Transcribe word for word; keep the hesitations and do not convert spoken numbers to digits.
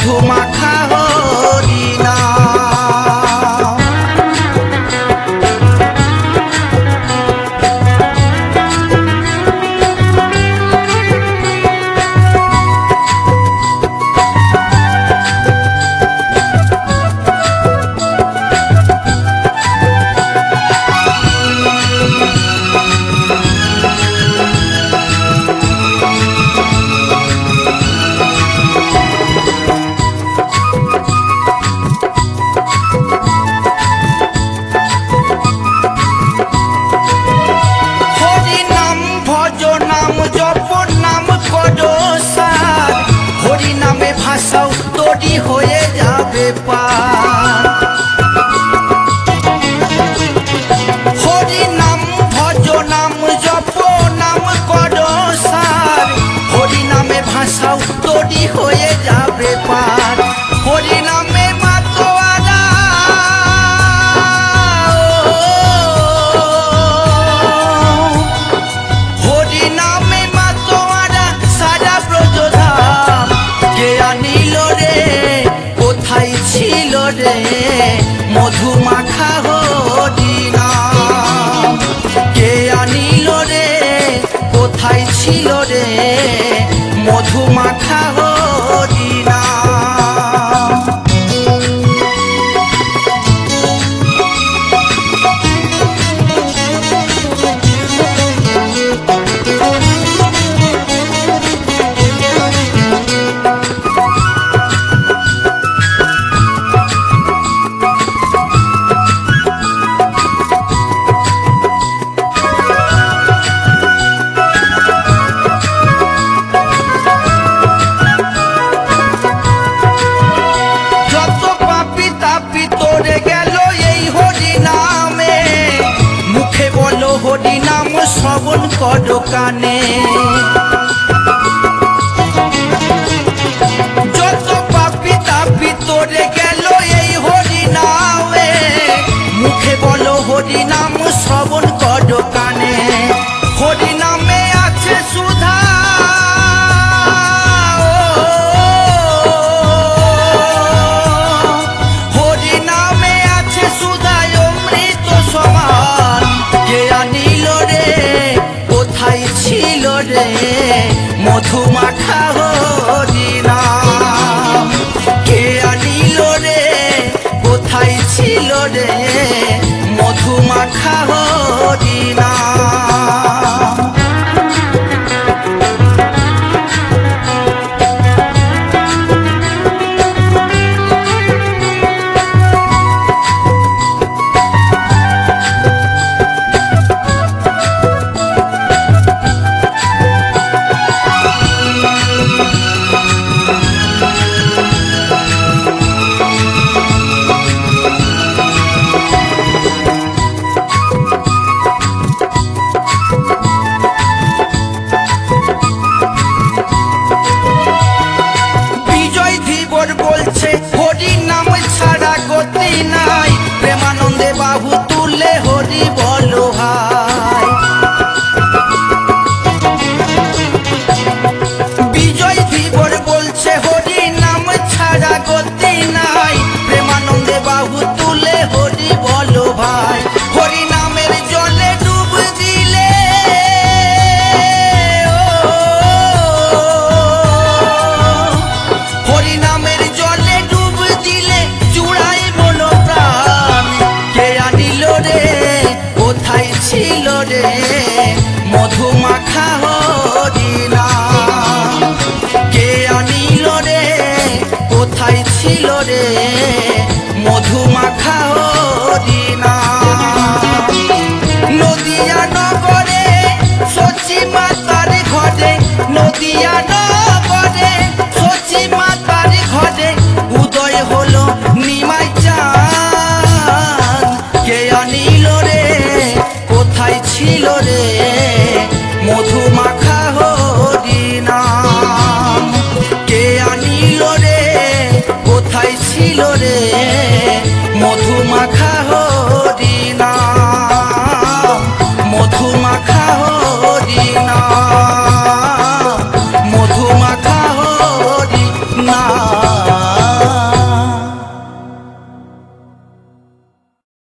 মধু মাখা হরিনাম। तोड़ी होए जाबे पार हरि नाम भजो नाम जपो नाम करो सार हरि नामे भाषाओ तोड़ी होए जाबे पार हरि नामे मातोआरा हरि नामे मातोआरा सारा ब्रजधाम के अनिल रे मधु माखा हरिनाम के आनिल रे कोथाय छिलो रे मधु माखा हरिनाम। हरि नाम श्रवण करो काने যত পাপী তাপী তোরে গেল এই হরি নামে মুখে বলো হরি নাম শ্রবণ করো কানে হরি নামে আছে সুধা হরি নামে আছে সুধা অমৃত সমান কে আনিল রে কোথায় ছিল রে মধু মাখা হরিনাম কে আনিল রে কোথায় ছিল রে মধু মাখা হরিনাম। हरि नाम छाड़ा गति नाई प्रेमानंदे बाबू तुले हरि बोलो भाई विजय धीवर बोलছে हरि नाम छाड़ा गति नाई प्रेमानंदे बाबू तुले हरि बोलो भाई हरि नामेर जले डूब दिले हरि नामेर जले डूब दिले चूड़ाई मनो प्राण के आनिल रे कोथाय छिल रे मधु माखा हरिनाम के आनिल रे कोथाय छिल रे।